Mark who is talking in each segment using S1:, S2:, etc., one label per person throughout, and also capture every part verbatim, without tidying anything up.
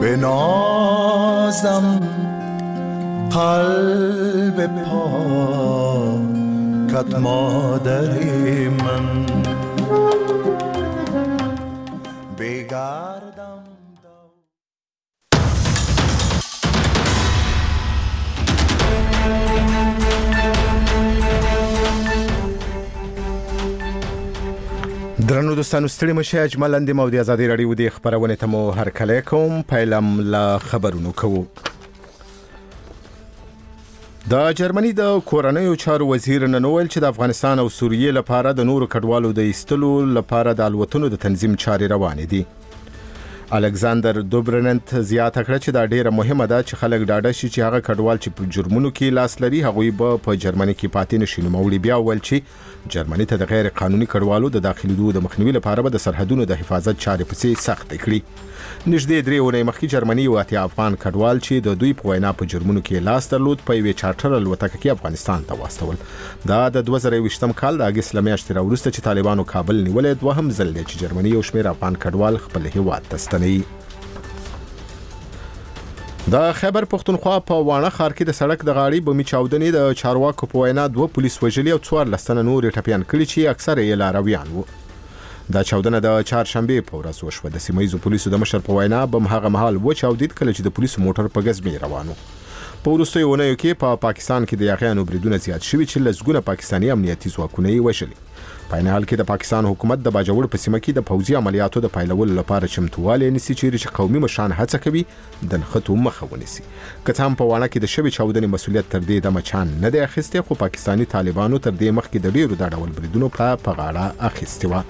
S1: بنازم قلب پاکت مادر من بگردم.
S2: درنو دوستانو ستړي مشه اجمل اندیم او د ازادي راډیو د خبرونه ته مو هرکلی کوم. پیلم له خبرونو کوو. د جرمني د کورنیو چارو وزیر نن ویل چې د افغانستان او سوریې لپاره د نورو کډوالو د ایستلو لپاره د الوتنو د تنظیم چارې روانې دي. الکساندر دوبرننت زیاته کړه چې دا ډیره مهمه ده چې خلک ډاډه شي چې هغه کډوال چې په جرمونو کې لاس لري هغوی به په جرمني کې پاتې نشي. نوموړي بیا ویل چې جرمني ته د غیر قانوني کډوالو د داخليدو د مخنیوي لپاره به د سرحدونو د حفاظت چارې پسې سخت کړي. نږدې درې اونۍ مخکې جرمني یو اتیا افغان کډوال چې د دوی په وینا په جرمونو کې لاس درلود په یوې چارټر الوتکه کې افغانستان ته واستول. دا د دوه زره یوویشتم کال د اګست له میاشتې راوروسته چې طالبانو کابل نیولې دوهم ځل دی چې جرمني یو شمېر افغان کډوال خپل هیواد ته ستنوي. د خیبر پښتونخوا په وانه ښار کې د سړک د غاړې بمي چاودنې د چارواکو په وینا دوه پولیس وژلي او څوارلس تنه نور ټپیان کړي چې اکثره یې لارویان وو. دا چاودنه د چهارشنبې په ورځ وشوه. د سیمه ییزو پولیسو د مشر په وینا بم هغه مهال وچاودید کله چې د پولیسو موټر په ګزمې روانو. په وروستیو اونیو کې په پاکستان کې د یاغیانو بریدونه زیات شوي چې لسګونه پاکستاني امنیتي ځواکونه یې وژلي. په عین حال کې د پاکستان حکومت د باجوړ په سیمه کې د پوځي عملیاتو د پیلولو لپاره چمتووالی نیسي چې قومي مشران هڅه کوي د نښتو مخه ونیسي. که څه هم په وانه کې د شوې چاودنې مسؤلیت تر دې دمه چا نه دی اخیستی، خو پاکستاني طالبانو تر دې مخکې د ډیرو دا ډول بریدونو په غاړه اخیستې وه.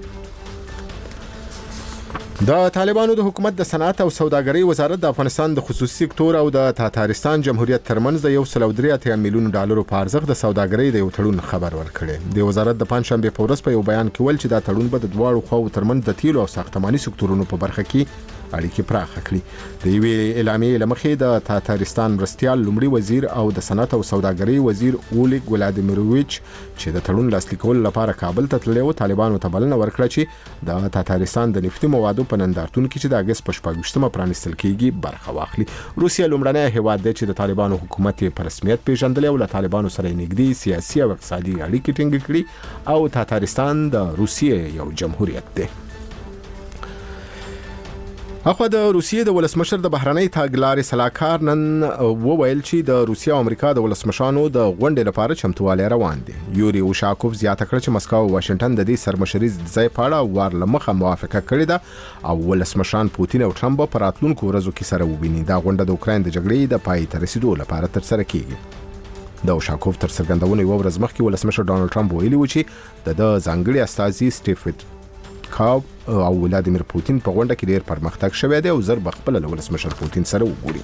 S2: د طالبانو د حکومت د صنعت او سوداګرۍ وزارت د افغانستان د خصوصي سکتور او د تاتارستان جمهوریت ترمنځ د یو سل او درې اتیا میلیون ډالرو په ارزښت د سوداګرۍ د یو تړون خبر ورکړی. د وزارت د پنځشنبې په ورځ په یو بیان کې ویل چې دا تړون به د دواړو خواو ترمنځ د تیلو او ساختماني سکتورونو په برخه کې اړیکې پراخه کړي. د یوې اعلامیې له مخې د تاتارستان مرستیال لومړي وزیر او د صنعت او سوداګرۍ وزیر اولیګ ولادیمیروویچ چې د تړون لاسلیک کولو لپاره کابل ته تللي وو، طالبانو ته بلنه ورکړه چې د تاتارستان د نفتي موادو په نندارتون کې چې د اګست په شپږویشتمه پرانیستل کېږي برخه واخلي. روسیه لومړنی هیواد دی چې د طالبانو حکومت یې په رسمیت پیژندلی او له طالبانو سره یې نږدې سیاسي او اقتصادي اړیکې ټینګې کړي او تاتارستان د روسیې یو جمهوریت دی. اخو د روسیې د ولسمشر د بهرنۍ تګلارې سلاکار نن وویل چې د روسیې او امریکا د ولسمشرانو د غونډې لپاره چمتووالی روان دي. یوري اوشاکوف زیاته کړه چې مسکو او واشنگټن د دې سرمشري ځای په اړه وار له مخه موافقه کړې ده او ولسمشران پوتین او ټرمپ په راتلونکو ورځو کې سره وویني. دا غونډه د اوکراین د جګړې د پای ته رسیدو لپاره ترسره کیږي. د اوشاکوف تر څرګندونې یوه ورځ مخکې ولسمشر ډانلډ ټرمپ ویلي و چې د ځانګړي استازي سټیفن کاو او ولادیمیر پوتین په غونډه کې ډیر پرمختګ شوی دی او زر بخپل له ولسمشر پوتین سره وګوري.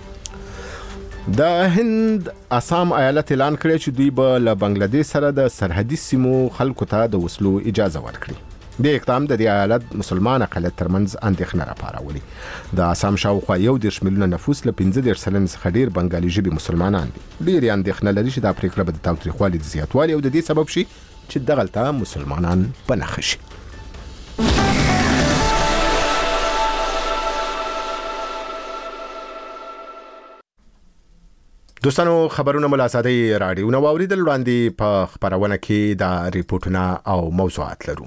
S2: د هند آسام ایالت اعلان کړی چې دوی به له بنگلاديش سره د سرحدي سیمو خلکو ته د وسلو اجازه ورکړي. د اقدام د دې ایالت مسلمان اقلیت ترمنځ اندېښنه راپاروي. د آسام شاوخوا یو دېرش میلیونه نفوس له پنځه دېرش سلنې څخه ډیر بنگالي ژبې مسلمانان دي. ډېرې اندېښنه لري چې دا پریکړه به د تاوتریخوالي د زیاتوالي او د دې سبب شي چې دغلته مسلمانان په نښه شي. دوستانو خبرونه ملاسادي رادیو نو اوریدل وړاندې په خبرونه کې دا ریپورتونه او موضوعات لرو.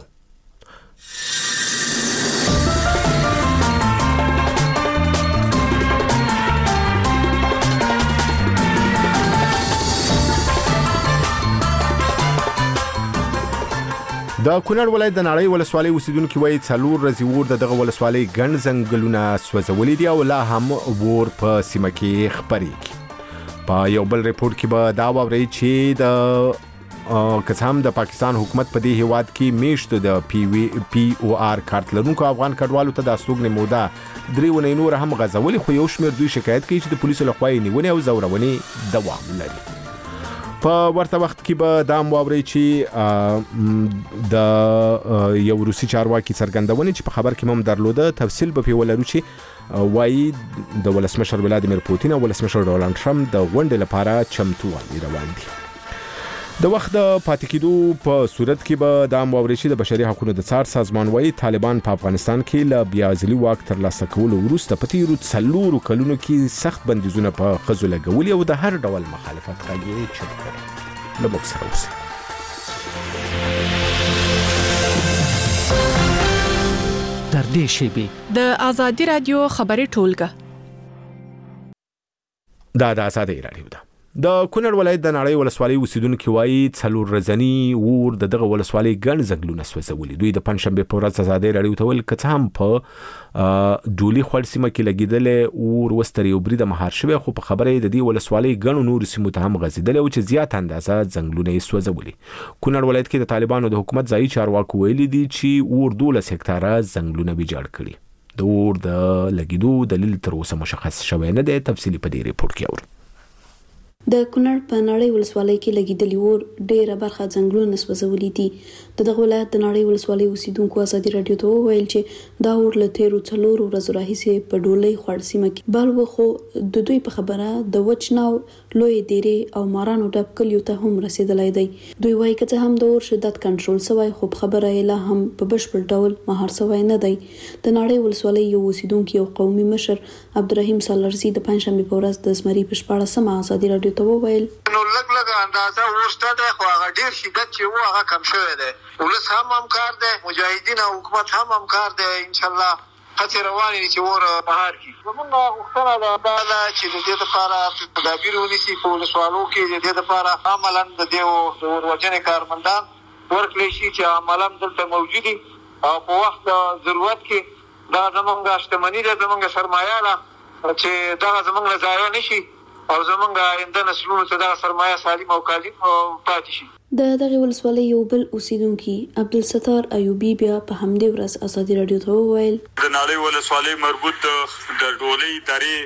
S2: د کونړ ولایت د نړۍ ولسوالۍ اوسیدونکو وایي څلور ورځې ور دغه ولسوالۍ ګڼ ځنګلونه سوځولي دي او لا هم ور په سیمه کې خبرېږي. په یو بل ریپورت کې به دا واورئ چې د قسم د پاکستان حکومت په دې هیواد کې میشت د پی وی پی او آر کارت لرونکو افغان کډوالو ته د استوګنې موده درې ونې نور هم غځولي، خو یو شمېر دوی شکایت کوي چې د پولیسو لخوا یې نیونې او زورونې دوام لري. په ورته وخت کې به دا واورئ چې د یو روسي چارواکي څرګندونې چې په خبر کې هم درلوده تفصیل به په ولرو چې وایي د ولسمشر ولادیمیر پوتین او ولسمشر ډونالډ ټرمپ د غونډې لپاره چمتووالی روان دي. د وخت د پاتې کېدو په صورت کې به د واوري شي د بشري حقوقو د څار سازمان وايي طالبان په افغانستان کې له بیا ځلي واک ترلاسه کولو وروسته په تیرو څلورو کلونو کې سخت بندیزونه په خزو لګولي او د هر ډول مخالفت غږی چپ کړي. له موږ سره اوسئ.
S3: تر دې شیبې
S4: د آزادي رادیو خبري ټولګه
S2: دا د آزادي رادیو ده. د کونړ ولایت د نړۍ ولسوالۍ اوسیدونکو وایي څلور ورځنی اور د دغه ولسوالۍ ګڼ ځنګلونه سوځولي. دوی د پنځشنبه په ورځ آزادي رادیو ته ویل کڅ هم په ډولي خړ سیمه کې لګیدل اور وستري او برید مهار شوی خو په خبره د دې ولسوالۍ ګڼ نور سیمو ته هم غزیدل او چې زیات اندازه ځنګلونه یې سوځولي. کونړ ولایت کې د طالبانو د حکومت ځای چارواکو ویلي دي چې اور دولس هکتاره ځنګلونه ویجاړ کړي. د اور د لګیدو دلیل تر اوسه مشخص شوی نه دی. تفصیلی په دې ریپورت کې اورو.
S5: د کونړ په نړۍ ولسوالۍ کې لګیدلی اور ډیره برخه ځنګلونه سوځولي دي. د دغه ولایت د نړۍ ولسوالۍ اوسیدونکو آزادي رادیو ته وویل چې دا اور له تیرو څلورو ورځو راهیسې په ډولۍ خړ سیمه کې بل و خو د دوی په خبره د وچناو لوی دیری او مارانو ډب کلیو ته هم رسیدلی دی. دوی وایي که څه هم د اور شدت کنټرول شوی خو په خبره یې لا هم په بشپړ ډول مهار شوی نه دی. د نړۍ ولسوالۍ یو اوسیدونکو او قومي مشر عبدالرحیم سالرزي د پنځشنبه په ورځ د زمري په شپاړسمه آزادي رادیو ته وویل
S6: نو لګ لګ اندازه ورسته ده خو هغه ډیر شدت چې و هغه کم شوی دی. ولس هم همکار دی، مجاهدین او حکومت هم همکار دی. ان شاء الله هڅې روانې دي چې ور بهار کی. زموږ غوښتنه ده دا چې د دې لپاره تدابیر ونیسي په ولسوالو کې د دې لپاره عملاً د دې وروجنې کارمندان ورکړي شي چې عملاً دلته موجود دي او په وخت ضرورت کې دا زموږ شتمنۍ ده، زموږ سرمایه ده چې دا زموږ ضایع نشي او زمونږ آینده نسلونو ته دا سرمایه سالم او کالم پاتې شي.
S5: د دغه ولسوالۍ یو بل اوسیدونکي عبدالستار ایوبی بیا په همدې ورځ آزادي رادیو ته وویل
S7: د نړۍ ولسوالۍ مربوط د ډولۍ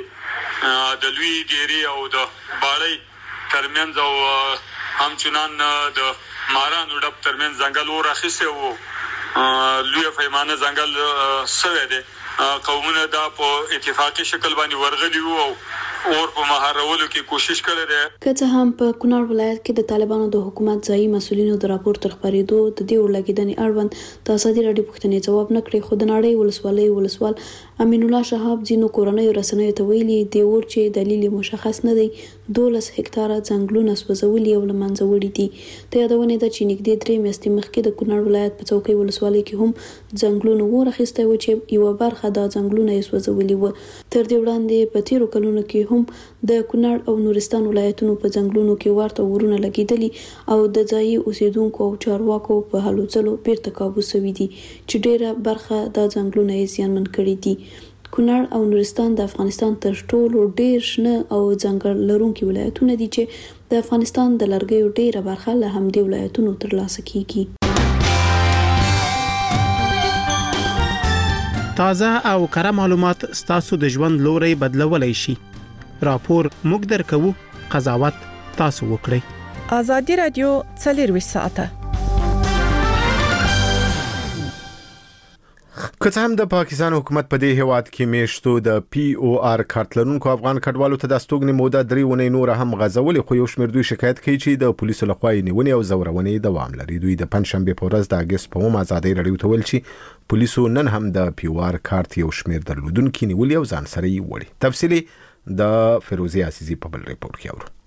S7: درې د لوی ډیری او د باړۍ ترمنځ او همچنان د مارانو ډب ترمنځ ځنګل اور اخیسته وو. لوی پیمانه ځنګل سوی دی. قومونه دا په اتفاقی شکل باندې ورغلي وو اور په مهارولو کې کوشش کړی دی.
S5: که څه هم په کونړ ولایت کې د طالبانو د حکومت ځایي مسؤلینو د راپور تر خپرېدو د دې ورلګیدنې اړوند د آزادي رادیو پوښتنې ځواب نه کړی خو د نړۍ ولسوالۍ ولسوال امین الله شهاب ځینو کورنیو رسنیو ته ویلي دی اور چې دلیل مشخص نه دی دولس هکتاره ځنګلونه سوځولي او له منځه وړي دي. د یادونې ده چې نږدې درې میاشتې مخکې د کونړ ولایت په څوکۍ ولسوالۍ کې هم ځنګلونه اور اخیستی و چې یوه برخه دا ځنګلونه یې سوځولي وو. تر دې وړاندې په تیرو کلونو کې هم د کونړ او نورستان ولایتونو په ځنګلونو کې ورته اورونه لګیدلي او د ځایي اوسیدونکو او چارواکو په هلو ځلو بیرته کابو شوي دي چې ډیره برخه د ځنګلونه یې زیانمن کړي دي. کونړ او نورستان د افغانستان تر ټولو ډیر شنه او ځنګل لرونکي ولایتونه دي چې د افغانستان د لرګیو ډیره برخه له همدې ولایتونو ترلاسه کیږي.
S3: تازه او کره معلومات ستاسو د ژوند لوري بدلولای شي. راپور موږ درکو، قضاوت تاسو وکړئ.
S4: آزادي رادیو څلورویشت ساعته.
S2: که څه هم د پاکستان حکومت په دې هیواد کې میشتو د پی او آر کارت لرونکو افغان کډوالو ته د استوګنې موده درې ونې نور هم غځولې خو یو شمېر دوی شکایت کوي چې د پولیسو لخوا یې نیونې او زورونې دوام لري. دوی د پنځشنبه په ورځ د اگست په اوومه آزادي رادیو ته ویل چې پولیسو نن هم د پی او آر کارت یو شمېر درلودونکي نیولې او ځان سره یې وړي. تفصیلی د فیروزی عزیزی په بل ریپورت کې اورو.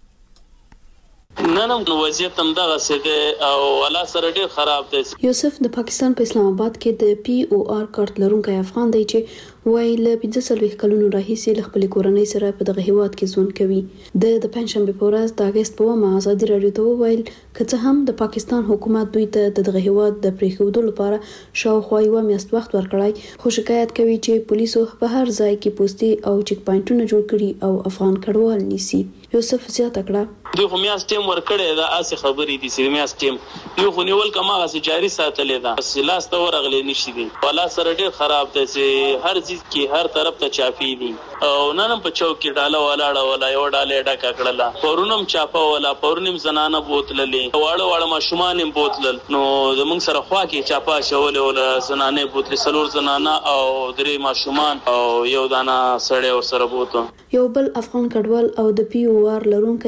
S8: نن هم وضعیت هم دغه څه او ولا سره ډیر خراب دی.
S5: یوسف د پاکستان په اسلام آباد کې د پی او آر کارت لرونکی افغان دی چې وایي له پنځه څلوېښت کلونو راهیسې له خپلې کورنۍ سره په دغه هیواد کې ژوند کوي. د د پنځشنبه په ورځ د اگست په اوومه آزادي رادیو ته وویل که څه هم د پاکستان حکومت دوی ته د دغه هیواد د پرېښودو لپاره شاوخوا یوه میاشت وخت ورکړی خو شکایت کوي چې پولیسو په هر ځای کې پوستې او چک پاینټونه جوړ کړي او افغان کډوال نیسي. یوسف زیاته کړه
S8: دوی خو میاشت ټیم ورکړی دا اسې خبرې دي چې میاشت ټیم دوی خو نیول کماغه سي جاري ساتلې ده بس لاس ته ورغلی نشي دي ولا سره ډیر خراب دی چې هر چیز کې هر طرف ته چاپی دي او نن په چوک کې ډاله ولاړه ولا یو ډاله ډکا کړله پرونم چاپا ولا پرونم زنانه بوتللې واړه واړه ماشومان هم بوتلل نو زمونږ سره خوا کې چاپا شولې ولا زنانه بوتلې سلور زنانه او درې ماشومان او یو دانا سړی ور سره بوته.
S5: یو بل افغان کډوال او د پی او آر لرونکي اسد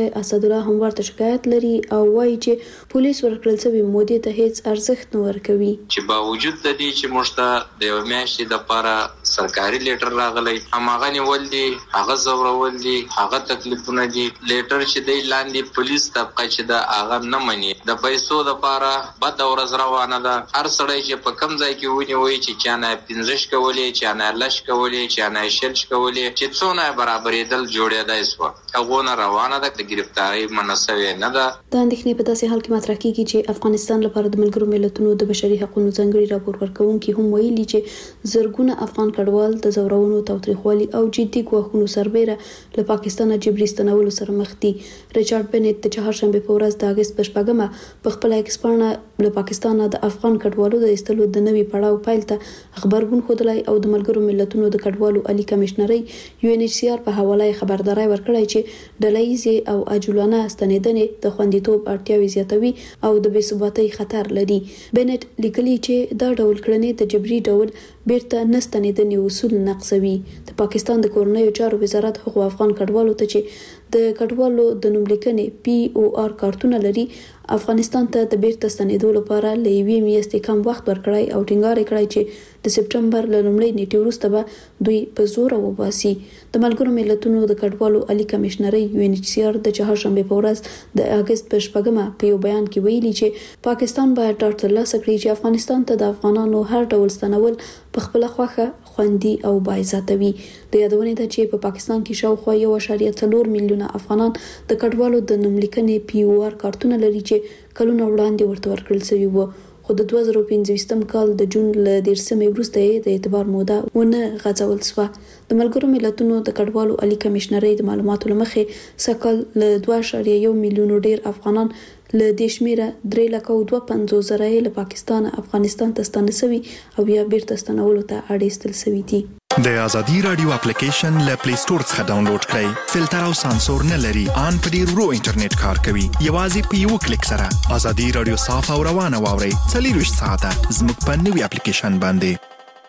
S5: الله هم ورته شکایت لري او وایي چې پولیس ورکړل شوی مودې ته هیڅ ارزښت نه ورکوي.
S9: چې باوجود د دې چې موږ ته د یو میاشتې د لپاره سرکاري لیټر راغلی هماغه نیول دي هغه زورول دي هغه تکلیفونه دي لیټر چې دی لاندې پولیس طبقه چې د هغه نه مني د پیسو لپاره بد ورځ روانه ده. هر سړی چې په کم ځای کې ونیوي چې چا نه پنځه شي کولې چا نه لس کولې چا نه شل شي کولې چې څونه برابرېدل جوړېدای شو هغه نه روانه ده د گرفتاری مناسبه نه ده.
S5: د اندېښنې په داسې حال کې مطرح کیږي چې افغانستان لپاره د ملګرو ملتونو د بشري حقوقو ځانګړي راپور ورکوونکي هم ویلي چې زرګونه افغان کډوال د زورونو تاوتریخوالي او جدي ګواښونو سربېره له پاکستان جبري ستنولو سره مخ دي. ریچارډ بنټ د چهارشنبه په ورځ د اگست په شپږمه په خپل ایکسپانه له پاکستان د افغان کډوالو د ایستلو د نوي پړاو پیل ته خبرګون خوده او د ملګرو ملتونو د کډوالو عالی کمشنري یو ان ایچ سی آر په حواله خبرداري ورکړی چې ډله‌ییزې او عاجلانه ستنېدنې د خوندیتوب اړتیاوې زیاتوي او د بې ثباتۍ خطر لري. بنټ لیکلي چې دا ډول کړنې د جبري ډول بیرته نستنېدنې اصول نقضوي. د پاکستان د کورنیو چارو وزارت هغو افغان کډوالو ته چې د کډوالو د نوملیکنې پی او آر کارتونه لري افغانستان ته د بیرته ستنېدو لپاره له یوې میاشتې کم وخت ورکړی او ټینګار کړی چې د سپټمبر له لومړۍ نیټې وروسته به دوی په زور وباسي. د ملګرو ملتونو د کډوالو عالی کمشنري یو ان ایچ سی آر د چهارشنبه په ورځ د اگست په شپږمه په یو بیان کې ویلي چې پاکستان باید ډاډ ترلاسه کړي چې افغانستان ته د افغانانو هر ډول ستنول په خپل خوخه خوندي او باعزته وي. د یادونې ده چې په پاکستان کې شاوخوا یو اعشاریه څلور میلیونه افغانان د کډوالو د نوملیکنې پی او آر کارتونه لري چې کلونه وړاندې ورته ورکړل شوی و. خو د دوه زره پنځوستم کال د جون له دیرشمې وروسته یې د اعتبار موده ونه غځول شوه. د ملګرو ملتونو د کډوالو عالی کمشنري د معلوماتو لمخې سکل له دوه اعشاریه یو میلیون ډیر افغانان له دې شمیره درې لکه او دوه پنځوس زره له پاکستان افغانستان ته ستانه شوي او یا بیرته ستنولو ته اړ ایستل شوي دي.
S1: د ازادي رادیو اپلیکیشن له پلی سٹور څخه ډاونلوډ کړئ. فلټر او سانسور نه لري. ان په ډیر ورو انټرنیټ کار کوي. یوازې په یو کلیک سره ازادي رادیو صاف او روانه واورئ. څلورویشت ساعته زموږ په نوي اپلیکیشن باندې.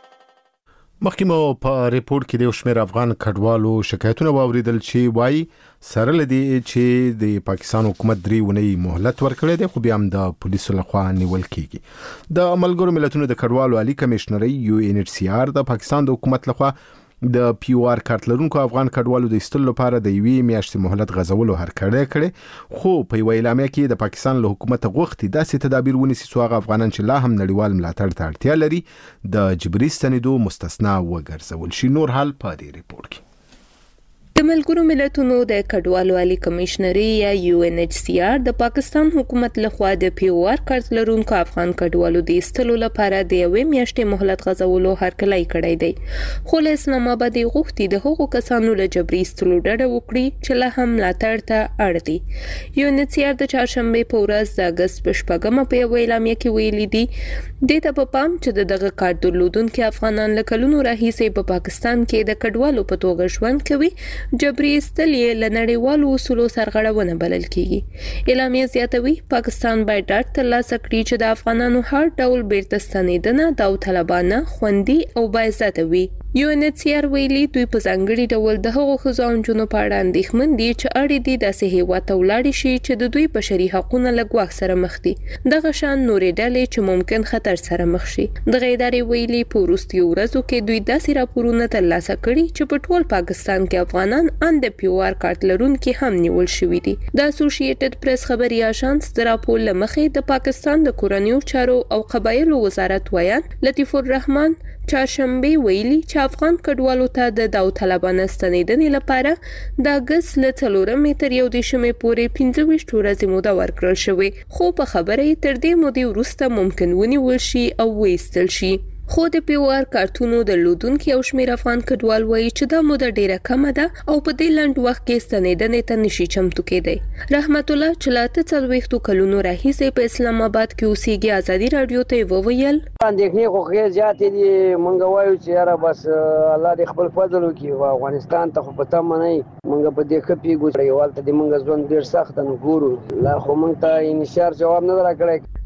S2: مخکې مو په ریپورت کې د شمیر افغان کډوالو شکایتونه واوریدل چې وایي سره لدی چې د پاکستان حکومت درې ونې مهلت ورکړي دي خو بیا هم د پولیسو لخوا نیول کیږي. د ملګرو ملتونو د کډوالو عالی کمشنري یو ان ایچ سی آر د پاکستان د حکومت لخوا د پی او آر کارت لرونکو افغان کډوالو د ایستلو لپاره د یوې میاشتې مهلت غځولو هرکړه کړي خو په یو اعلامیه کې د پاکستان له حکومت غوښتي داسې تدابیر ونیسي چې هغه افغانان چې لا هم نړیوال ملاتړ ته اړتیا لري د جبري ستنېدو مستثنا وګرځول شي. نور حال په دې ریپورت کې
S10: د ملګرو ملتونو د کډوالو عالی کمشنري یا یو ان ایچ سی آر د پاکستان حکومت لخوا د پی او آر کارت لرونکو افغان کډوالو د ایستلو لپاره د یوې میاشتې مهلت غځولو هرکلی کړی دی. خو له اسلام آباد غوښتي د هغو کسانو له جبري ایستلو ډډه وکړي چې لا هم ملاتړ ته اړ دي. یو ان ایچ سی آر د چهارشنبه په ورځ د اگست په شپږمه په یو اعلامیه کې ویلي دي د ته په پام چې د دغه کارت درلودونکو افغانان له کلونو راهیسې په پاکستان کې د کډوالو په توګه ژوند کوي جبري ایستل یې له نړیوالو اصولو سرغړونه بلل کیږي. اعلامیه زیاتوي پاکستان باید ډاډ ترلاسه کړي چې د افغانانو هر ډول بیرته ستنېدنه داوطلبانه خوندي او باعزته وي. یو ان ایچ سی آر ویلي دوی په ځانګړي ډول د هغو ښځو او نجونو په اړه اندېښمن دي چې اړ دي داسې هېواد ته ولاړې شي چې د دوی بشري حقونه له ګواښ سره مخ دي. دغه شان نورې ډلې چې ممکن خطر سره مخ شي. دغه ادارې ویلي په وروستیو ورځو کې دوی داسې راپورونه ترلاسه کړي چې په ټول پاکستان کې افغانان ان د پی او آر کارت لرونکي هم نیول شوي دي. د اسوسییټډ پریس خبري اژانس د راپور له مخې د پاکستان د کورنیو چارو او قبایلو وزارت ویان لطیف الرحمن چهارشنبه ویلي چې افغان کډوالو ته د داوطلبانه ستنېدنې لپاره د اګست له څلورمې تر یو دېرشمې پورې پنځه ویشت ورځې موده ورکړل شوې خو په خبره یې تر دې مودې وروسته ممکن ونیول شي او وایستل شي. خو د پی او آر کارتونو درلودونکي او شمیر افغان کډوال وایي چې دا موده ډیره کمه ده او په دې لنډ وخت کې ستنېدنې ته نشي چمتو کېدی. رحمت الله چې له اته څلوېښتو کلونو راهیسې په اسلام آباد کې اوسېږي ازادي راډیو ته وویل
S11: اندېښنې خو ښې زیاتې دي. موږ وایو چې یاره بس الله دې خپل فضل وکړي. افغانستان ته خو په تمه نه یو موږ په دې ښه پوهېږو چې هلته دې موږ ژوند ډېر سخت نه ګورو لا خو موږ ته انشار جواب نه دی راکړی.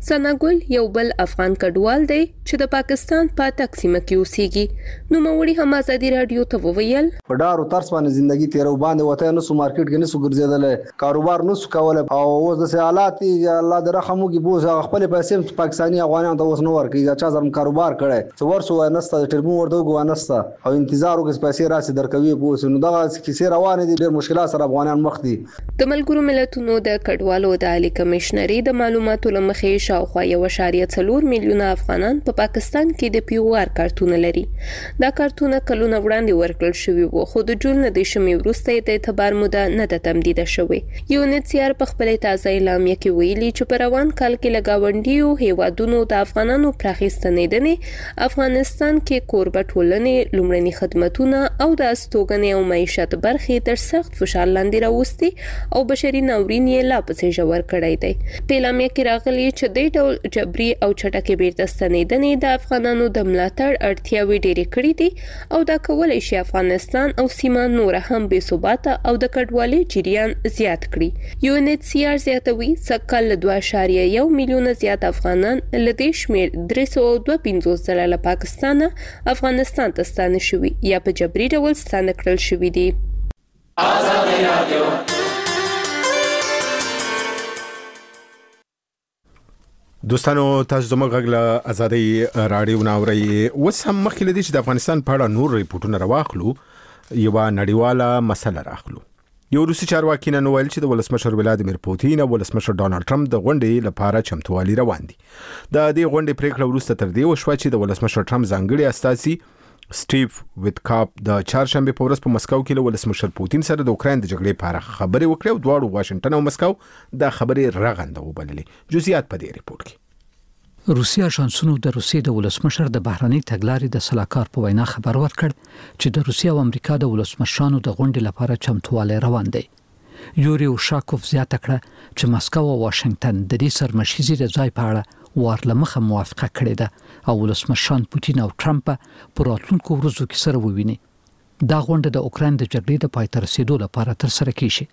S10: سناګل یو بل افغان کډوال دی چې د پاکستان په تقسیم کې اوسېږي. نو موري هم ازادي رادیو ته وویل
S12: په ډارو ترس باندې ژوندۍ تیرو باندې وته نو سو مارکیټ کې نسو ګرځیدل کاروبار نسو کول او اوس د حالات الله د رحم کې بوز خپل پیسې پاکستاني افغانانو ته اوس نو ورکړي چې ځم کاروبار کړي څو ورسو نسته ټربون ورته ګوانسته او انتظار وکړي پیسې راسي درکوي بوس نو دا کیسه روانه دي ډېر مشکلات سره افغانان مخ دي.
S10: د ملګرو ملتونو د کډوالو د عالی کمشنري د معلوماتو لمخې شاوخوا یو اشاریه څلور میلیونه افغانان په پاکستان کې د پی او آر کارتونه لري. دا کارتونه کلونه وړاندې ورکړل شوی وو خو د جون د شمې وروسته د اعتبار موده نه د تمدید شوی. یو ان ایچ سی آر په خپل تازه اعلامیه کې ویلي چې په روان کال کې لګاونډیو هیوادونو د افغانانو پراخیستنېدنې افغانستان کې کوربه ټولنې لومړني خدماتونه او د استوګنې او معیشت برخې تر سخت فشار لاندې راوستي او بشري ناورین یې لا پسې ژور کړی دی. په اعلامیه کې راغلي چې د ډول جبري او چټکې بیرته ستنېدنې د افغانانو د ملاتړ اړتیاوې ډېرې کړې دي او دا کولای شي افغانستان او سیمه نور هم بې ثباته او د کډوالۍ جریان زیات کړي. یو ان ایچ سی آر زیاتوي سکهال له دوه اعشاریه یو میلیونه زیات افغانان له دې شمېر درې سوه دوه پنځوس زره له پاکستانه افغانستان ته ستانه شوي یا په جبري ډول ستانه کړل شوي دي.
S13: آزادي رادیو
S2: دوستانو تاسو زموږ غږ له ازادي رادیو ناوړی اوس هم مخکې لدی چې د افغانستان په اړه نور ریپورتونه راواخلو یو نړیواله مسله راخلو. یو روسي چارواکي نن ویل چې د ولسمشر ولادیمیر پوتین او ولسمشر ډونالد ټرمپ د غونډې لپاره چمتووالي روان دي. د دې غونډې پریکړه وروسته تر دې وشوه چې د ولسمشر ټرمپ ځانګړي استازي سټیو ویتکاپ د چهارشنبه په ورځ په مسکو کې له ولسمشر پوتین سره د اوکراین د جګړې په اړه خبرې وکړې او دواړو واشنگټن او مسکو د خبرې رغنده وبللې. جزئیات په دې ریپورت کې.
S14: روسیا شانسونو د روسیې د ولسمشر د بهرنی تګلارې د صلاحکار په وینا خبر ورکړ چې د روسیا او امریکا د ولسمشرانو د غونډې لپاره چمتووالی روان دی. یوري اوشاکوف زیاته کړه چې مسکو او واشنگټن د دې سرمشیزي د ځای په اړه ورلمخه موافقه کړې ده او ولسمشران پوتین او ټرمپ په راتلونکو ورځو کې سره وویني. دا غونډه د اوکراین د جګړې د پای ته رسیدو لپاره تر سره کیږي.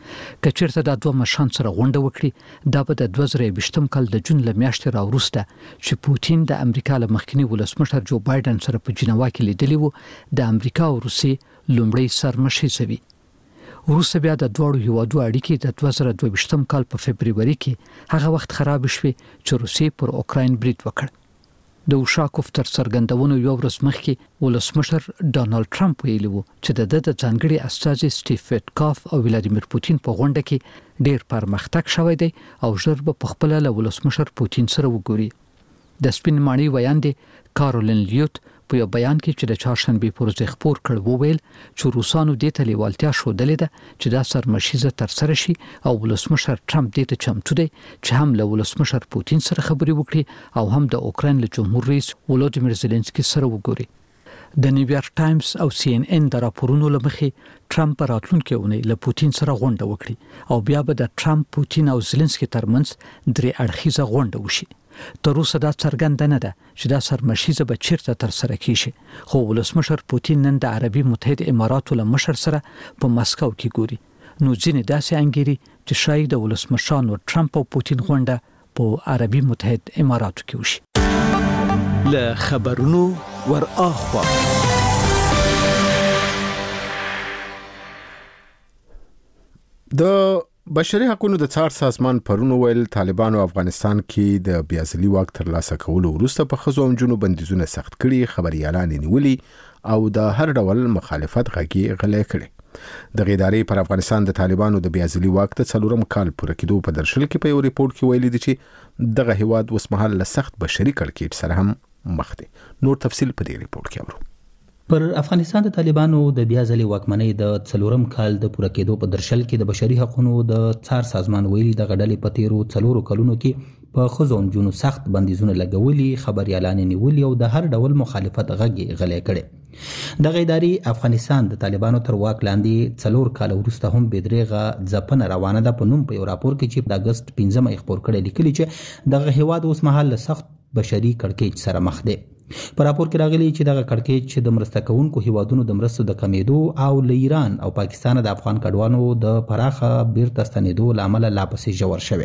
S14: کچیرته د دوه مشان سره غونډه وکړي دا به د دوه زره بیشتم کال د جون له میاشتې راوروسته چې پوتین د امریکا له مخکنی ولسمشر جو بایدن سره په جنیوا کې لیدلی وو د امریکا او روسي لومړی سرمشي وي. روسیا بیا د دوړو هیوادو اړیکې د دوه زره دوه بیشتم کال په فبرवरी کې هغه وخت خراب شوه چې روسي پر اوکراین برید وکړ. د اوشاکوف تر څرګندونو یو ورځ مخکې ولسمشر ډونالد ټرمپ ویلي وو چې د د ځانګړي استازي سټیو ویتکاف او ولادیمیر پوتین په غونډه کې ډېر پرمختګ شوی دی او ژر به په خپل له ولسمشر پوتین سره وګوري. د سپین مانی ویاندې کارولین لیوت په یو بیان کې چې د چهارشنبه پر ورځ خبر کړ وویل چې روسانو د تلیوالتیا شو دلته چې دا سرمشيزه تر سره شي او ولسمشر ټرمپ د ته چمتو دی چې هم له ولسمشر پوتین سره خبرې وکړي او هم د اوکراین له جمهور رئیس ولودیمیر زيلنسکي سره وګوري. د نیویارک ټایمز او سی ان ان د راپورونو لمخې ټرمپ راتلونکي ونې له پوتین سره غونډه وکړي او بیا به د ټرمپ پوتین او زيلنسکي ترمنځ درې اړخیزه غونډه وشي. تر اوسه دا څرګنده نه ده چې دا سرمشيزه به چیرته تر سره کیږي خو ولسمشر پوتین نن د عربي متحده اماراتو له مشر سره په مسکو کې ګوري. نو ځینې داسې انګيري چې شاید د ولسمشرانو ټرمپ او پوتین غونډه په عربي متحده اماراتو کې وشي.
S13: له خبرونو ور اخوا
S2: د بشري حقوقو د څار سازمان پرونو ویل طالبانو افغانستان کې د بیازلي واک ترلاسه کولو وروسته په خزو او جنو بندیزونه سخت کړي خبريالان نیولي او د هر ډول مخالفت غږی غلې کړي. د غیداري پر افغانستان د طالبانو د بیازلي واک ته څلورم کال پوره کېدو په درشل کې په یو ریپورت کې ویلي دي چې دغه هیواد وسمحل له سخت بشري کړکېټ سره هم مخ دي. نور تفصيل په دې ریپورت کې اورو.
S15: پر افغانستان د طالبانو د بیا ځلې واکمنۍ د څلورم کال د پوره کېدو په درشل کې د بشري حقوقو د څار سازمان ویلي د غډلې په تیرو څلورو کلونو کې په خزو او جنو سخت بندیزونه لګولي خبريالان نیولي او د هر ډول مخالفت غږی غلې کړي. د غیداري افغانستان د طالبانو تر واک لاندې څلور کال وروسته هم بيدریغه ځپنه روانه ده په نوم په یو راپور کې چې د اگست پنځمه خبر کړي لیکلي چې دغه هیواد اوس مهال سخت بشري کړکېچ سره مخ دی. په راپور کې راغلي چې دغه کړکېچ چې د مرسته کوونکو هیوادونو د مرستو د کمیدو او له ایران او پاکستان د افغان کډوالو د پراخه بیرته ستنېدو له امله لا پسې ژور شوی.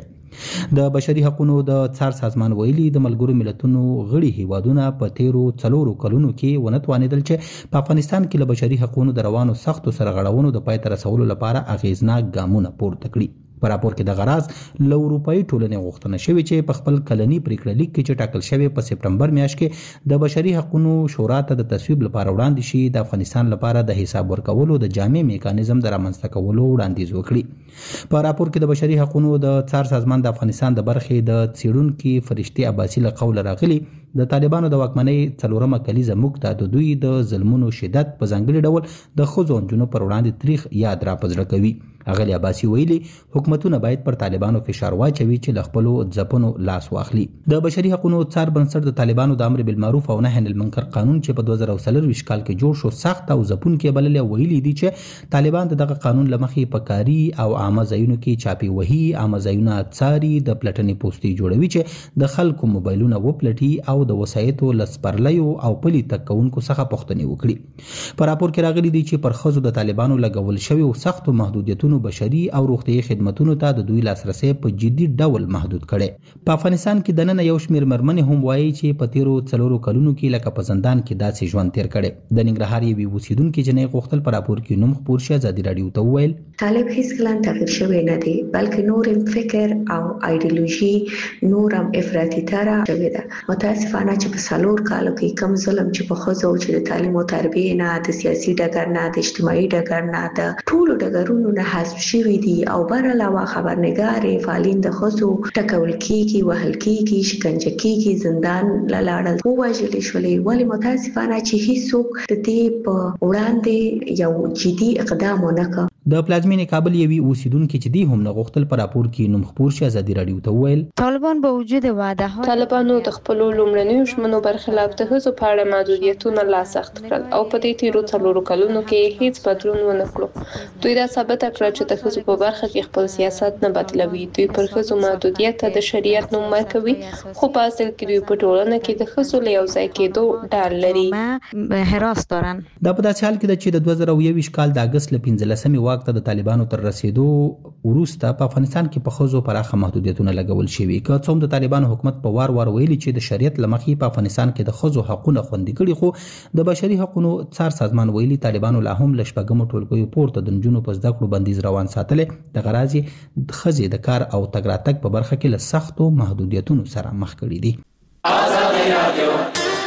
S15: د بشري حقوقو د څار سازمان ویلي د ملګرو ملتونو غړي هیوادونه په تیرو څلورو کلونو کې ونه توانېدل چې په افغانستان کې له بشري حقوقو د روانو سختو سرغړونو د پای ته رسولو لپاره اغیزناک ګامونه پورته کړي. په راپور کې د غراز له اروپאי ټولنې غوښتنه شوې چې په خپل کلني پریکړه لیک کې چې ټاکل شوی په سپتمبر میاشت کې د بشري حقوقو شورا ته د تصویب لپاره وړاندې شي د افغانستان لپاره د حساب ورکولو د جامع میکانیزم د رامنځته کولو وړاندیز وکړي. په راپور کې د بشري حقوقو د څار سازمان د افغانستان د برخې د څېړونکي فرشتي عباسي له قوله راغلي د طالبانو د واکمنۍ څلورمه کلیزه موږ ته د دوی د ظلمونو شدت په ځانګړي ډول د ښځو او نجونو پر وړاندې تاریخ یاد را پزړه کوي. اغلی عباسی ویلي حکومتونه باید پر طالبانو فشار واچوي چې له خپلو ځپنو لاس واخلي. د بشري حقوقو څار بنسټ د طالبانو د امر بالمعروف او نهي عن المنکر قانون چې په دوه زره څلور کال کې جوړ شو سخت او ځپونکي بللې ویلي دي چې طالبان دغه قانون لمخې په کاري او عامه ځایونو کې چاپی وهي عامه ځایونه څاري د پلټنې پوسټي جوړوي چې د خلکو موبایلونه وپلټي او د وسایتو لسپرلیو او پلي تکونکو څخه پوښتنې وکړي. په راپور کې راغلي دي چې پر خزو د طالبانو لګول شوی او سختو محدودیتونو بشري او روغتیايي خدماتونو ته د دوی لاسرسي په جدي ډول محدود کړي. په افغانستان کې د نن یو شمېر مرمنې هم وایي چې په تیرو څلورو کلونو کې لکه په زندان کې داسې ژوند تیر کړي. د ننګرهار یوې اوسیدونکي جنۍ غوښتل په راپور کې نوم خپور شي. ازادي راډیو ته وویل
S16: طالب هیڅ کله تغیر شوی نه دی بلکې نور هم فکر او ایدئولوژي نور هم افراطي تره شوی ده. متاسفانه چې په څلور کالو کې کم ظلم چې په خزو چې د تعلیم او تربیه نه د سیاسي ډګر نه د اجتماعي ډګر نه د ټولو ډګرونو نه حذف شوی دي او بر علاوه خبرنګار فعالین د خصو ټکول کیږي وهل کیږي شکنجه کیږي زندان لاړل او وژل شولې ولی متاسفانه چې هیڅوک د دې په وړاندې یو جدي اقدام ونه کړ.
S15: د پلازمینې کابل یوې اوسیدونکو چې دی هم نه غوښتل په راپور کې نوم خپور شي. ازادي راډیو ته وویل
S10: طالبان به وجود وعده ها
S17: طالبانو د خپل لومړنیو ژمنو برخلاف د هڅو په اړه محدودیتونه لا سخت کړل او په دې تیرو څلورو کلونو کې هیڅ بدلون ونه کړ. دوی دا ثابت کړ چې د هڅو په برخه کې خپل سیاست نه بدلوي. دوی پر هڅو محدودیت ته د شریعت نوم ورکوي خو په اصل کې دوی په ټولنه کې د هڅو له یو ځای کېدو ډار لري.
S10: هراس دارن.
S15: دا په داسې حال کې چې د دوه زره یو کال د اگست ل پنځلسمې واک ته د طالبانو تر رسیدو وروسته په افغانستان کې په خزو پراخه محدودیتونه لګول شوي. که څوم د طالبانو حکومت په وار وار ویلي چې د شریعت لمخې په افغانستان کې د خزو حقوقونه خوندي کړي خو د بشري حقوقو څار سازمان ویلي طالبانو لا هم لشپګمو ټولګیو پورته د نجونو په زده کړو بندیز روان ساتلې د غرازي د خزې د کار او تګ راتګ په برخه کې له سختو محدودیتونو سره مخ کړي دي. آزادي رادیو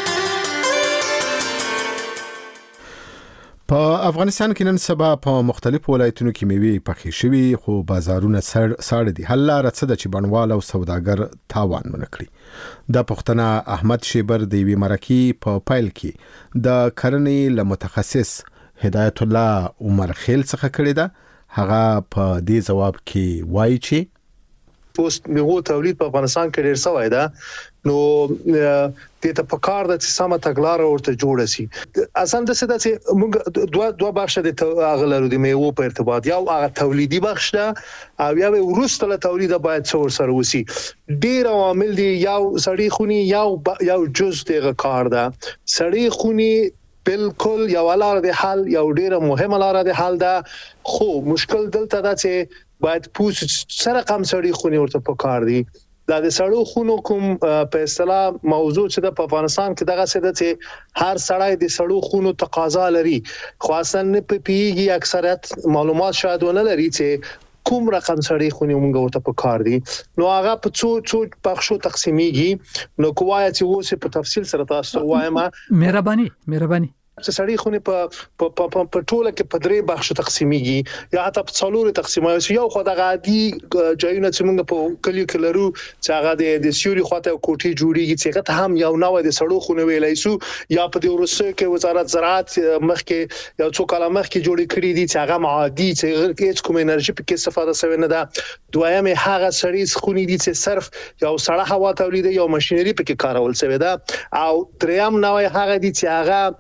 S2: په افغانستان کې نن سبا په مختلفو ولایتونو کې میوې پخې شوي خو بازارونه ساړه دي. حل لاره څه ده چې بڼوال او سوداګر تاوان ونه کړي؟ دا پوښتنه احمد شیبر د یوې مرکې په پیل کې د کرنې له متخصص هدایت الله عمر خیل څخه کړې ده. هغه په دې جواب کې وایي چې
S18: پوسټ میوه تولید په افغانستان کې ډیر سوی ده نو د ته په کار د سمه تګلار ورته جوړ شي. اصل د څه د موږ دوه دوه بخښه د اغلرو د میوه په ارتباط یو هغه تولیدي بخش ده او یا ورسته له تولید باید څور سره وسی. ډیر عوامل دي یو سړی خونی یو یو جز دغه کار ده. سړی خونی بالکل یو لار د حل یو ډیره مهمه لار د حل ده خو مشکل دلته ده چې باید پوس سره کم سړی خونی ورته په کار دي. دا د سړو خونو کوم په اصطلاح موضوع چې د افغانستان کې دغه څه ده چې هر سړی د سړو خونو تقاضا لري خو اصلا نه پیږي اکثریت معلومات شاید ونه لري چې کوم رقم سړی خونی موږ ورته په کار دي. نو هغه په څو څو بخشو تقسیمیږي نو کومه چې اوس په تفصیل سره تاسو وایم.
S14: مهرباني مهرباني
S18: چې سړی خونی په په په ټوله کې په درې بخشو تقسیمیږي یا حتی په څلورو تقسیمایي. یو خو د عادي ځایونه چې موږ په کلیو کې لرو چې هغه د د سیوري خواته کوټي جوړیږي چې هغه هم یو نوې د سړو خونه ویلای سو یا په دې ورسره کې وزارت زراعت مخکې یو څو کاله مخکې جوړې کړې دي چې هغه عادي چې هیڅ کوم انرژي په کې استفاده شوی نه ده. دویم هغه سړی خونی دي چې صرف یو سړه هوا تولید یو ماشينري په کې کارول شوی ده او دریم نوې هغه دي چې هغه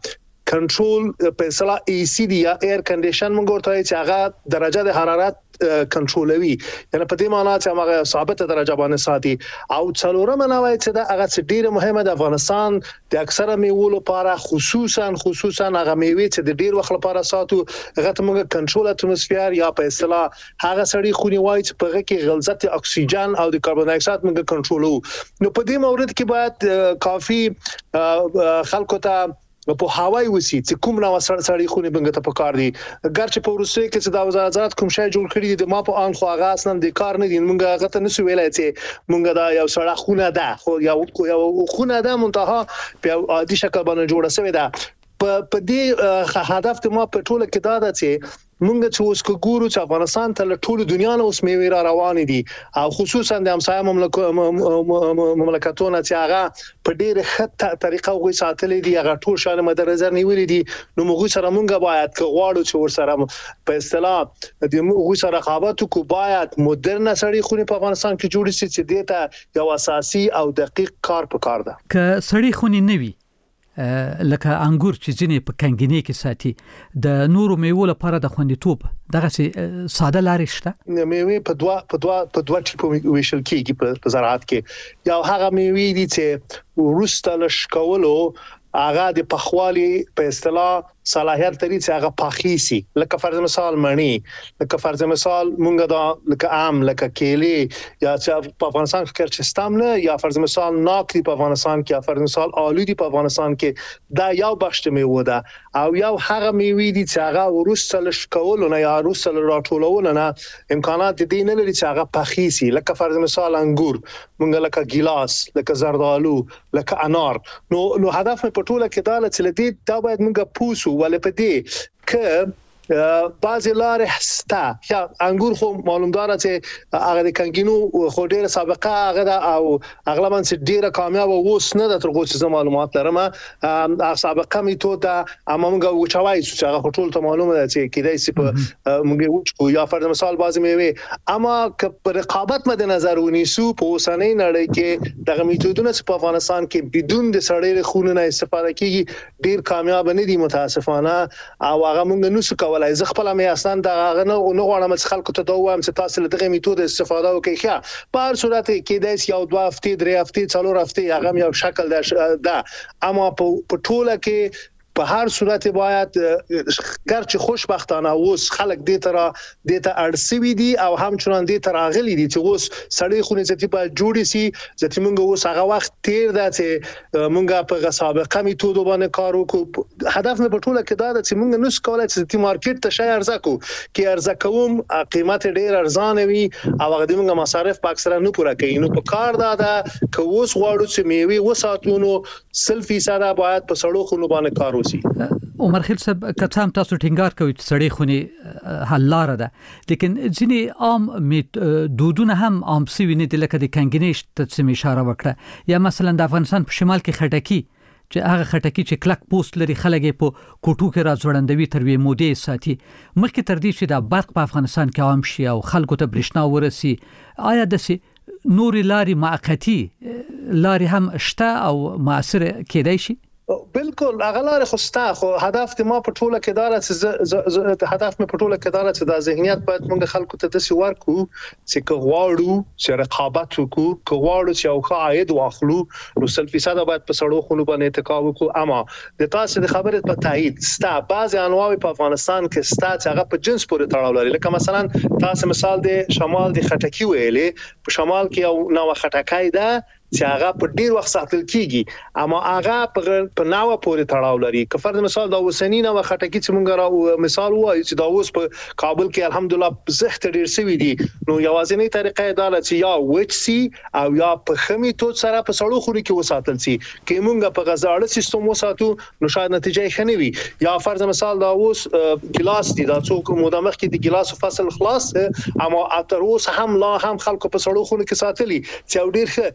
S18: کنټرول په اصطلاح ای سی دی یا ایر کنډیشن موږ ورته چې هغه درجه د حرارت کنټرولوي یعنی په دې معنی چې هغه ثابت درجه باندې ساتي او څلورم نه وایي چې دا هغه ډیره مهمه د افغانستان د اکثره میوو لپاره خصوصا خصوصا هغه میوې چې د ډیر وخت لپاره ساتو هغه ته موږ کنټرول اتموسفیر یا په اصطلاح هغه سړی خونی وایي چې په هغه کې غلظت اکسیجن او د کاربن ډای اکساید موږ کنټرولو نو په دې مورد کې باید کافي خلکو ته په هواي وسی چې کوم نو سړی خونی بنګ ته پکار دي ګرچې په روسي کې چې د وزارت کوم شای جوړ کړی دي ما په ان خو هغه اصلا د کار نه دي مونږ هغه ته نسو ویلای چې مونږ دا یو سړی خونه ده خو یو یو خونه ده منتها په عادي شکل باندې جوړه شوی ده په دې هدف ته ما په ټوله کې دا ده چې مونږ چې اوس ګورو چې افغانستان ته ټول دنیا نه اوس میوې را روان دي او خصوصا د همسایه مملکتونو چې هغه په ډېر ښه طریقه وګړي ساتلې دي هغه ټول شان مد نظر نیولې دي نو موږ سره مونږ باید غواړو چې ور سره په اصطلاح د موږ سره رقابت کو باید مدرن سړی خونی په افغانستان کې جوړ شي چې دته یو اساسي او دقیق کار په کار ده
S14: ک سړی خونی نوي لکه انګور چې ځینې په کنګینې کې ساتي د نورو میوو لپاره د خوندیتوب دغه ساده لارې شته
S18: میوې په دوا په دوا په دوا ټیپو ویشل کېږي په زراعت کې یا هغه میوې دي چې ورسته لش کولو هغه د پخوالي په اصطلاح صلاحیت لري چې هغه پاخیسي لکه فرض مثال مڼی لکه فرض مثال مونږ دا لکه عام لکه کیلي یا چې په افغانستان کې چستام نه یا فرض مثال ناک دی په افغانستان کې یا فرض مثال آلو دی په افغانستان کې دا یو بخښ میوه ده او یو هغه میوه دي چې هغه ورسته لش کول نه یا ورسته راټولول نه امکانات دي نه لري چې هغه پاخیسي لکه فرض مثال انګور مونږ لکه ګیلاس لکه زردالو لکه انار نو نو هدف په ټوله کې دا چې لدی دا باید مونږ پوسو ولې په دې ک بعضی لارې هستا یا انګور خو معلومدار چې هغه د کنګینو خو ډیره سابقه هغه او اغلبا چې ډیره کامیاب اوس نه د ترغو څه معلومات لرم هغه سابقه میتود اما موږ وچوي چې هغه ټول ته معلومه ده چې کیدای شي په موږ وچو یا فرض مثال بعضی میوه اما که په رقابت مد نظر ونیسو په اوسنۍ نړۍ کې دغه میتودونه چې په افغانستان کې بدون د سړی خونه نه استفاده کیږي ډیر کامیاب نه دي متاسفانه او هغه موږ نو څه ولای زه خپل مې اصلا دا غنه نو غواړم چې خلکو ته دا وایم چې تاسو له دغه میتود استفاده وکړئ ښه په هر صورت کې د یو دوه هفتې درې هفتې څلور هفتې هغه یو شکل ده اما په ټوله کې په هر صورت باید ګرچې خوشبختانه اوس خلک دې تر دې ته اړسوي دي او همچنان دې تر اغلي دي چې اوس سړی خونې ځتی په جوړی سي ځتی موږ اوس هغه وخت تیر ده چې موږ په سابقه میتود باندې کار وکړو هدف مې په ټوله کې دا ده چې موږ نو سکولای چې تی مارکیټ ته شای ارزه کو کې ارزه کوم قیمت ډیر ارزان وي او هغه د موږ مصارف په اکثره نه پوره کوي نو په کار دا ده چې اوس غواړو چې میوي وساتونو سل فیصد باید په سړو خونو باندې کار
S14: عمر خیل صاحب کتام تاسو ټینګار کوي چې سړی خونی حل لار ده لیکن ځینې عام دودونه هم عام سوي نه دي لکه د کنګینې ته څه اشاره وکړه یا مثلا د افغانستان په شمال کې خټکی چې هغه خټکی چې کلک پوسټ لري خلک په کوټو کې راځوړندوي تر وی مودې ساتي مخکې تر دې چې د برق په افغانستان کې عام شي او خلکو ته برېښنا ورسي آیا د نوري لاري معقتی لاري هم شته او مؤثر کېدای شي
S18: بالکل اغلار خوستا خو هدف ما په ټوله کې دار چې هدف مې په ټوله کې دار چې د ذهنیت باید موږ خلکو ته د سی ورکو چې کغواړو چې رقابت وکړو کغواړو چې او قاعده واخلو نو سل فیصد باید په سړو خونو باندې اتکا وکړو اما د تاسو د خبرې په تایید ستا بعض انواع په افغانستان کې ستا چې هغه په جنس پورې تړاو لري لکه مثلا تاسو مثال د شمال د خټکی ویلې په شمال کې یو نو خټکای ده چې هغه په ډیر وخت ساتل کیږي اما هغه په ناوه پورې تړاو لري که فرض مثال دا وسنی نو خټکی چې مونږ را مثال وایو چې دا اوس په کابل کې الحمدلله زخت ډیر سوي دي نو یوازینی طریقه دا چې یا وچ سي او یا په خمي تو سره په سړو خوري کې وساتل سي کې مونږ په غزاړه سیستم وساتو نو شاید نتیجه ښه نه وي یا فرض مثال دا اوس ګلاس دي دا څوک مدامخ کې د ګلاس فصل خلاص اما اتر اوس هم لا هم خلکو په سړو خوري کې ساتلي چې ډیر ښه یا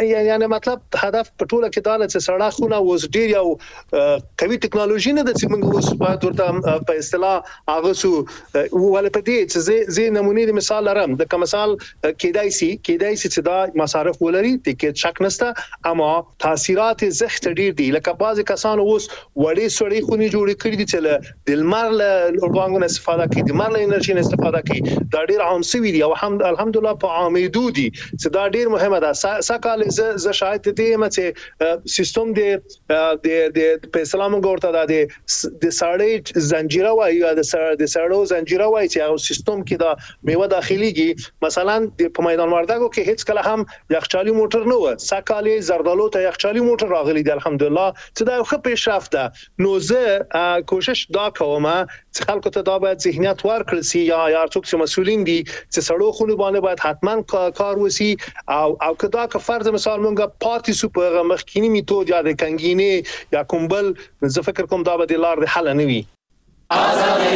S18: یعنی مطلب هدف په ټوله کې دا چې سړک خونه اوس ډیر یو قوي ټکنالوژي نه د چې موږ اوس په ورته په اصطلاح هغه سو ول په دې چې زه نمونه د مثال لرم د کوم مثال کېدای شي کېدای شي چې دا مصارف ولري ټیکټ شک نشته اما تاثیرات زخت ډیر دي لکه بعض کسان اوس وړي سړی خوني جوړ کړی دي چې د لمر له اوربانګونو استفاده کوي د لمر له انرژي استفاده کوي دا ډیر عام سوي دي او الحمدلله په عامېدو دي چې دا ډیر مهمه ده سکهال ز شاید دې مته سیستم د د په اسلام ګورته د د ساړې زنجیره وایي د د ساړو زنجیره وایي چې سیستم کې دا میوه داخليږي مثلا په میدان وردګو کې هیڅ کله هم یخچالي موټر نه و سکهال زردالو ته یخچالي موټر راغلي دی الحمدلله چې دا یو ښه پیشرفت ده نو زه کوشش دا کوم چې خلکو ته دا باید ذهنیت ورکړل شي یا یا څوک چې مسؤلین دي چې سړو خونو باندې باید حتمان کار وسی او او کدا که فرض مثال مونږه پاتې سو په مخکینی میتود یا د کنګینه یا کومبل زه فکر کوم دا به د لار د حل نه وي